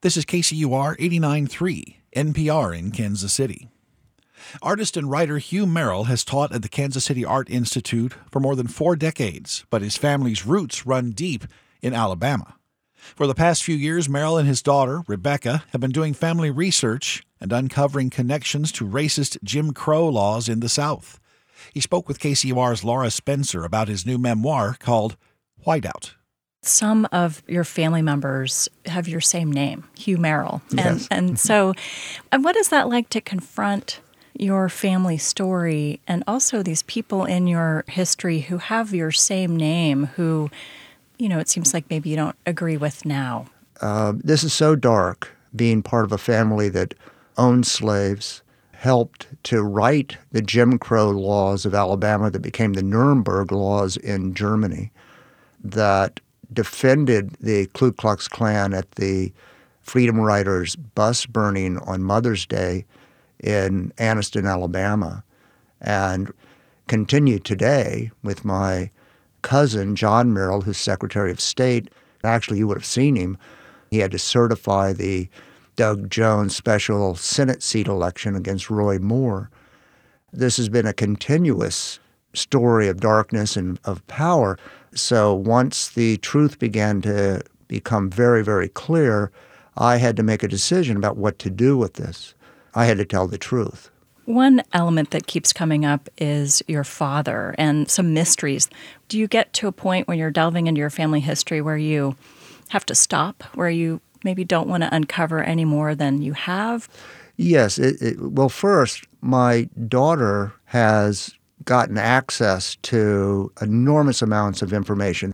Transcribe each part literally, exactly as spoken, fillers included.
This is K C U R eighty-nine point three, N P R in Kansas City. Artist and writer Hugh Merrill has taught at the Kansas City Art Institute for more than four decades, but his family's roots run deep in Alabama. For the past few years, Merrill and his daughter, Rebecca, have been doing family research and uncovering connections to racist Jim Crow laws in the South. He spoke with K C U R's Laura Spencer about his new memoir called Whiteout. Some of your family members have your same name, Hugh Merrill. Yes. And, and so and what is that like to confront your family story and also these people in your history who have your same name who, you know, it seems like maybe you don't agree with now? Uh, this is so dark, being part of a family that owned slaves, helped to write the Jim Crow laws of Alabama that became the Nuremberg laws in Germany, that defended the Ku Klux Klan at the Freedom Riders bus burning on Mother's Day in Anniston, Alabama, and continue today with my cousin, John Merrill, who's Secretary of State. Actually, you would have seen him. He had to certify the Doug Jones special Senate seat election against Roy Moore. This has been a continuous story of darkness and of power. So once the truth began to become very, very clear, I had to make a decision about what to do with this. I had to tell the truth. One element that keeps coming up is your father and some mysteries. Do you get to a point when you're delving into your family history where you have to stop, where you maybe don't want to uncover any more than you have? Yes. It, it, well, first, my daughter has gotten access to enormous amounts of information,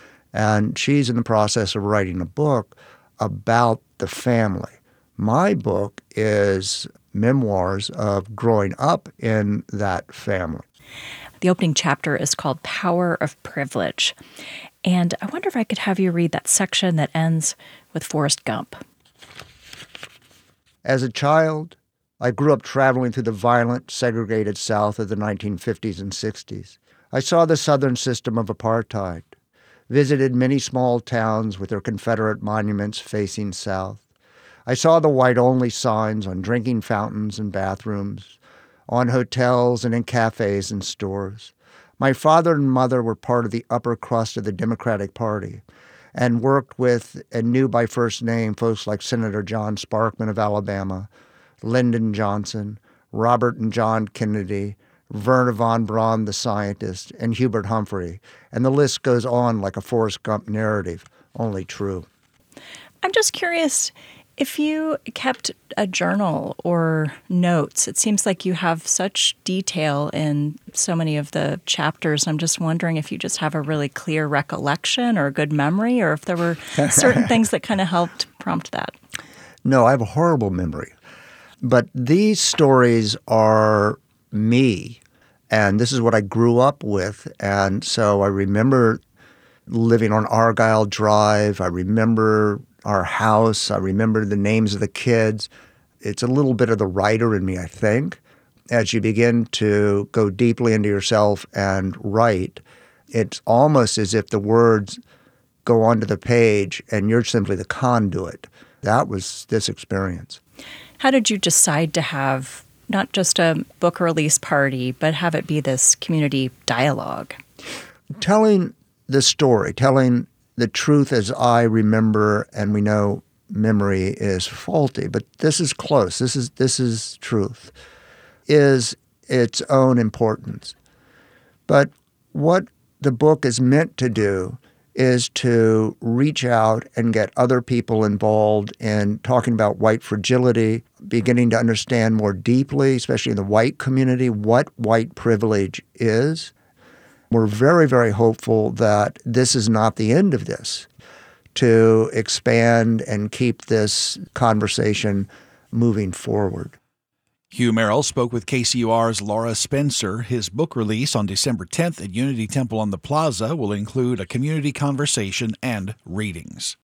and she's in the process of writing a book about the family. My book is memoirs of growing up in that family. The opening chapter is called Power of Privilege. And I wonder if I could have you read that section that ends with Forrest Gump. As a child, I grew up traveling through the violent, segregated South of the nineteen fifties and sixties. I saw the Southern system of apartheid, visited many small towns with their Confederate monuments facing south. I saw the white-only signs on drinking fountains and bathrooms, on hotels and in cafes and stores. My father and mother were part of the upper crust of the Democratic Party and worked with and knew by first name folks like Senator John Sparkman of Alabama, Lyndon Johnson, Robert and John Kennedy, Wernher von Braun, the scientist, and Hubert Humphrey. And the list goes on like a Forrest Gump narrative, only true. I'm just curious, if you kept a journal or notes, it seems like you have such detail in so many of the chapters. I'm just wondering if you just have a really clear recollection or a good memory, or if there were certain things that kind of helped prompt that. No, I have a horrible memory. But these stories are me, and this is what I grew up with. And so I remember living on Argyle Drive. I remember our house. I remember the names of the kids. It's a little bit of the writer in me, I think. As you begin to go deeply into yourself and write, it's almost as if the words go onto the page and you're simply the conduit. That was this experience. How did you decide to have not just a book release party, but have it be this community dialogue? Telling the story, telling the truth as I remember, and we know memory is faulty, but this is close, this is this is truth, is its own importance. But what the book is meant to do is to reach out and get other people involved in talking about white fragility, beginning to understand more deeply, especially in the white community, what white privilege is. We're very, very hopeful that this is not the end of this, to expand and keep this conversation moving forward. Hugh Merrill spoke with K C U R's Laura Spencer. His book release on December tenth at Unity Temple on the Plaza will include a community conversation and readings.